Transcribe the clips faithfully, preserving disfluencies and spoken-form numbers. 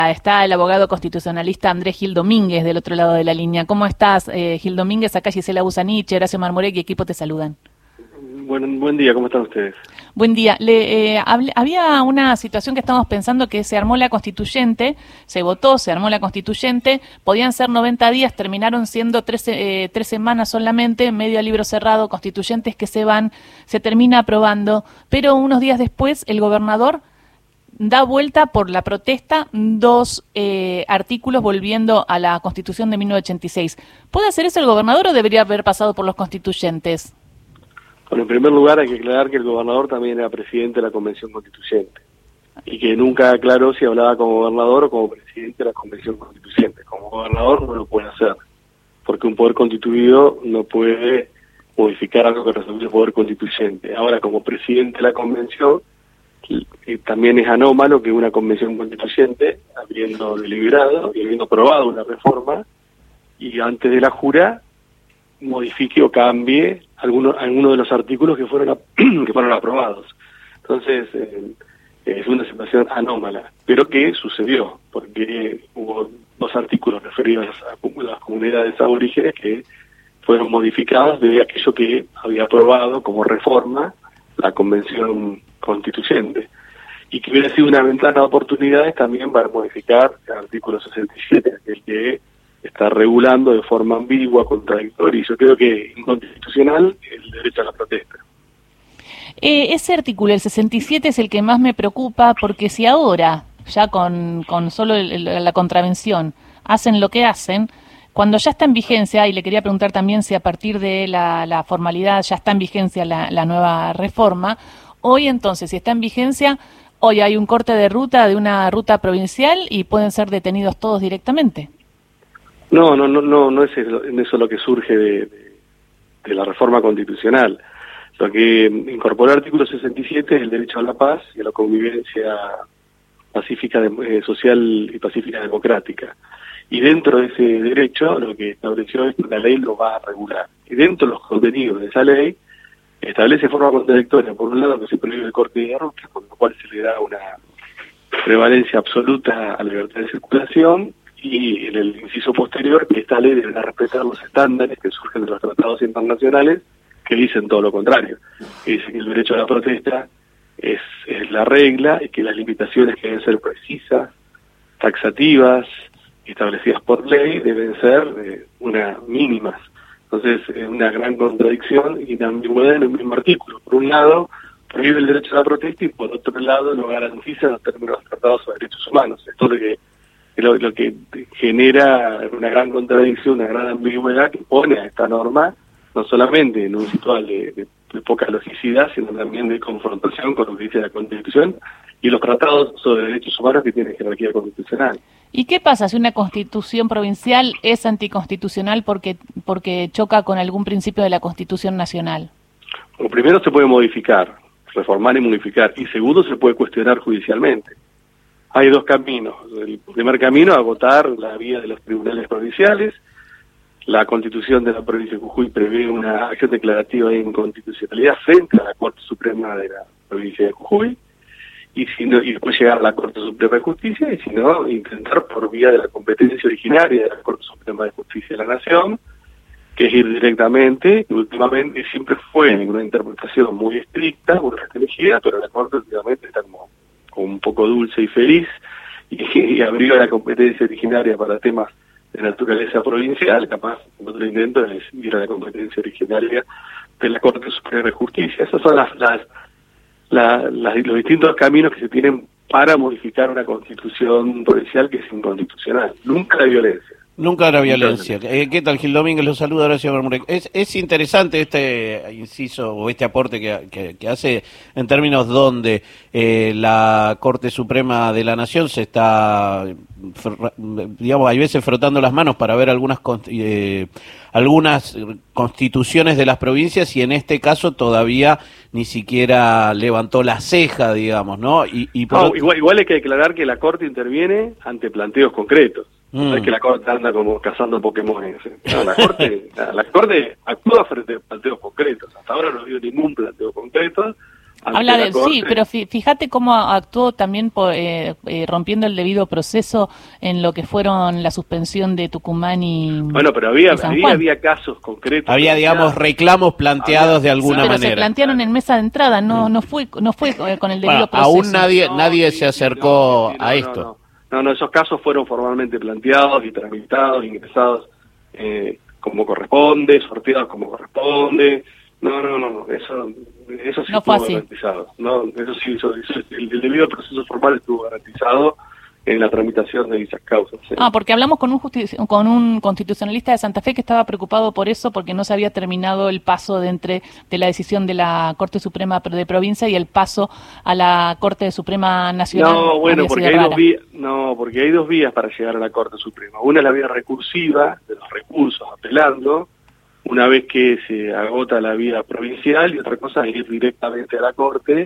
Está el abogado constitucionalista Andrés Gil Domínguez del otro lado de la línea. ¿Cómo estás, eh, Gil Domínguez? Acá Gisela Busanich, Horacio Marmorek y equipo te saludan. Buen, buen día, ¿cómo están ustedes? Buen día. Le, eh, hable, había una situación que estamos pensando que se armó la constituyente, se votó, se armó la constituyente, podían ser noventa días, terminaron siendo tres, eh, tres semanas solamente, medio a libro cerrado, constituyentes que se van, se termina aprobando, pero unos días después el gobernador da vuelta por la protesta dos eh, artículos volviendo a la Constitución de mil novecientos ochenta y seis. ¿Puede hacer eso el gobernador o debería haber pasado por los constituyentes? Bueno, en primer lugar hay que aclarar que el gobernador también era presidente de la Convención Constituyente y que nunca aclaró si hablaba como gobernador o como presidente de la Convención Constituyente. Como gobernador no lo puede hacer, porque un poder constituido no puede modificar algo que resuelve el poder constituyente. Ahora, como presidente de la Convención, y también es anómalo que una convención constituyente, habiendo deliberado y habiendo aprobado una reforma, y antes de la jura, modifique o cambie algunos alguno de los artículos que fueron a, que fueron aprobados. Entonces, eh, es una situación anómala, pero que sucedió, porque hubo dos artículos referidos a las comunidades aborígenes que fueron modificados de aquello que había aprobado como reforma la Convención Constituyente, y que hubiera sido una ventana de oportunidades también para modificar el artículo sesenta y siete, el que está regulando de forma ambigua, contradictoria, y yo creo que inconstitucional el derecho a la protesta. Eh, ese artículo, el sesenta y siete, es el que más me preocupa, porque si ahora, ya con, con solo el, el, la contravención, hacen lo que hacen, cuando ya está en vigencia, y le quería preguntar también si a partir de la, la formalidad ya está en vigencia la, la nueva reforma, hoy entonces, si está en vigencia, hoy hay un corte de ruta de una ruta provincial y pueden ser detenidos todos directamente. No, no, no, no, no es eso, eso lo que surge de, de, de la reforma constitucional. Lo que incorporó el artículo sesenta y siete es el derecho a la paz y a la convivencia pacífica, eh, social y pacífica democrática. Y dentro de ese derecho lo que estableció es que la ley lo va a regular. Y dentro de los contenidos de esa ley establece de forma contradictoria, por un lado, que se prohíbe el corte de ruta, con lo cual se le da una prevalencia absoluta a la libertad de circulación, y en el inciso posterior que esta ley deberá respetar los estándares que surgen de los tratados internacionales, que dicen todo lo contrario, que dicen que el derecho a la protesta es, es la regla y que las limitaciones que deben ser precisas, taxativas, establecidas por ley, deben ser eh, una mínimas. Entonces, es una gran contradicción y una ambigüedad en el mismo artículo. Por un lado, prohíbe el derecho a la protesta y por otro lado lo garantiza en los términos de los tratados sobre derechos humanos. Esto es lo que, lo, lo que genera una gran contradicción, una gran ambigüedad que pone a esta norma no solamente en un situal de, de, de poca logicidad, sino también de confrontación con lo que dice la Constitución y los tratados sobre derechos humanos que tienen jerarquía constitucional. ¿Y qué pasa si una constitución provincial es anticonstitucional porque porque choca con algún principio de la Constitución nacional? Bueno, primero se puede modificar, reformar y modificar, y segundo se puede cuestionar judicialmente. Hay dos caminos. El primer camino, agotar la vía de los tribunales provinciales. La Constitución de la provincia de Jujuy prevé una acción declarativa de inconstitucionalidad frente a la Corte Suprema de la provincia de Jujuy, y si no, y después llegar a la Corte Suprema de Justicia, y si no, intentar por vía de la competencia originaria de la Corte Suprema de Justicia de la Nación, que es ir directamente, y últimamente siempre fue en una interpretación muy estricta, muy restringida, pero la Corte últimamente está como, como un poco dulce y feliz, y, y abrió la competencia originaria para temas de naturaleza provincial. Capaz otro intento es ir a la competencia originaria de la Corte Suprema de Justicia. Esas son las, las, la, las los distintos caminos que se tienen para modificar una constitución provincial que es inconstitucional. Nunca la violencia. Nunca la violencia. Eh, ¿Qué tal, Gil Domínguez? Los saluda Horacio Marmorek. Es, es interesante este inciso o este aporte que, que, que hace en términos donde eh, la Corte Suprema de la Nación se está, digamos, hay veces frotando las manos para ver algunas eh, algunas constituciones de las provincias, y en este caso todavía ni siquiera levantó la ceja, digamos, ¿no? Y, y por no, otro... igual, igual hay que declarar que la Corte interviene ante planteos concretos. Mm. No es que la Corte anda como cazando Pokémon. No, la Corte la, la Corte actúa frente a planteos concretos. Hasta ahora no ha habido ningún planteo concreto, Habla de, sí, pero fíjate cómo actuó también por, eh, eh, rompiendo el debido proceso en lo que fueron la suspensión de Tucumán y Bueno, pero había había, había casos concretos. Había, digamos, reclamos planteados había, de alguna sí, pero manera. se plantearon en mesa de entrada, no no fue no fue con el debido bueno, proceso. Aún nadie no, nadie sí, se acercó no, no, a no, esto. No, no, no, no, esos casos fueron formalmente planteados y tramitados, ingresados eh, como corresponde, sorteados como corresponde. No, no, no, eso, eso sí no estuvo fue garantizado. No, eso sí, eso, eso, el, el debido proceso formal estuvo garantizado en la tramitación de dichas causas. ¿Sí? Ah, porque hablamos con un justi- con un constitucionalista de Santa Fe que estaba preocupado por eso, porque no se había terminado el paso de entre de la decisión de la Corte Suprema de Provincia y el paso a la Corte Suprema Nacional. No, bueno, porque hay dos vías, no, porque hay dos vías para llegar a la Corte Suprema. Una es la vía recursiva de los recursos apelando, una vez que se agota la vía provincial, y otra cosa es ir directamente a la Corte,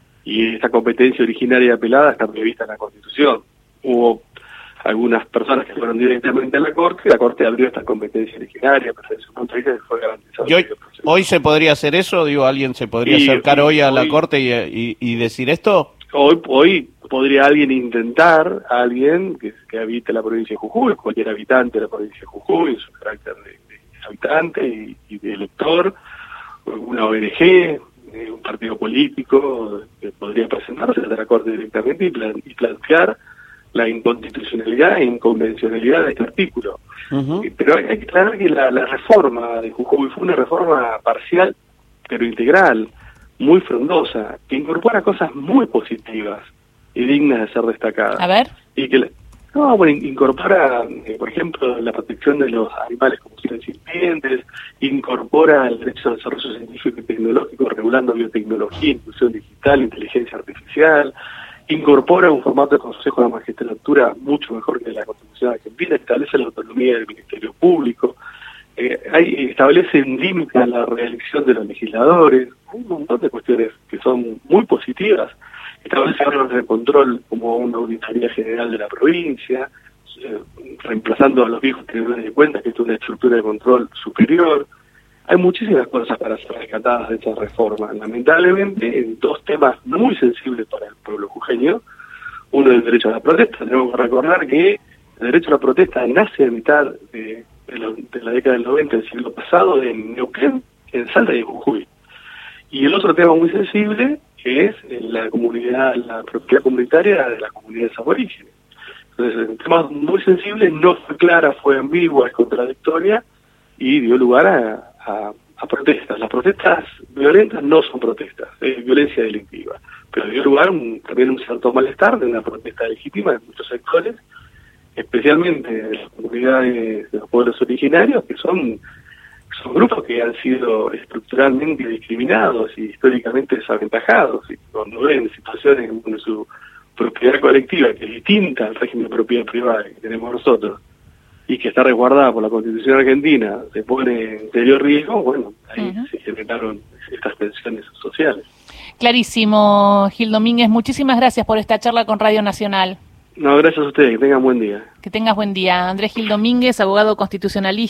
y esta competencia originaria apelada está prevista en la Constitución. Hubo algunas personas que fueron directamente a la Corte, y la Corte abrió esta competencia originaria, pero desde su punto de vista fue garantizado. ¿Y hoy, hoy se podría hacer eso? Digo, ¿alguien se podría y, acercar y, hoy a hoy, la Corte y, y, y decir esto? Hoy, hoy podría alguien intentar, alguien que, que habite la provincia de Jujuy, cualquier habitante de la provincia de Jujuy, en su carácter de habitante y, y de elector, una O N G, eh, un partido político que podría presentarse a la Corte directamente y, plan, y plantear la inconstitucionalidad e inconvencionalidad de este artículo. Uh-huh. eh, pero hay, hay que aclarar que la, la reforma de Jujuy fue una reforma parcial pero integral, muy frondosa, que incorpora cosas muy positivas y dignas de ser destacadas. A ver. Y que la, No, bueno, incorpora, eh, por ejemplo, la protección de los animales como seres sintientes, incorpora el derecho al desarrollo científico y tecnológico, regulando biotecnología, inclusión digital, inteligencia artificial, incorpora un formato de consejo de la magistratura mucho mejor que la Constitución argentina, establece la autonomía del Ministerio Público, eh, hay, establece un límite a la reelección de los legisladores, hay un montón de cuestiones que son muy positivas. Establece órganos de control como una auditoría general de la provincia, eh, reemplazando a los viejos tribunales de cuentas, que es una estructura de control superior. Hay muchísimas cosas para ser rescatadas de esta reforma. Lamentablemente, en dos temas muy sensibles para el pueblo jujeño, uno es el derecho a la protesta. Tenemos que recordar que el derecho a la protesta nace a mitad de, de, la, de la década del noventa del siglo pasado en Neuquén, en Salta y en Jujuy. Y el otro tema muy sensible que es la comunidad, la propiedad comunitaria de las comunidades aborígenes. Entonces, en temas muy sensibles, no fue clara, fue ambigua, es contradictoria, y dio lugar a, a, a protestas. Las protestas violentas no son protestas, es violencia delictiva, pero dio lugar un, también un cierto malestar de una protesta legítima en muchos sectores, especialmente de las comunidades de los pueblos originarios, que son son grupos que han sido estructuralmente discriminados y históricamente desaventajados, y cuando ven situaciones en su propiedad colectiva que es distinta al régimen de propiedad privada que tenemos nosotros y que está resguardada por la Constitución argentina, se pone en serio riesgo, bueno, ahí uh-huh. se generaron estas tensiones sociales. Clarísimo, Gil Domínguez, muchísimas gracias por esta charla con Radio Nacional. No, gracias a ustedes, que tengan buen día. Que tengas buen día. Andrés Gil Domínguez, abogado constitucionalista.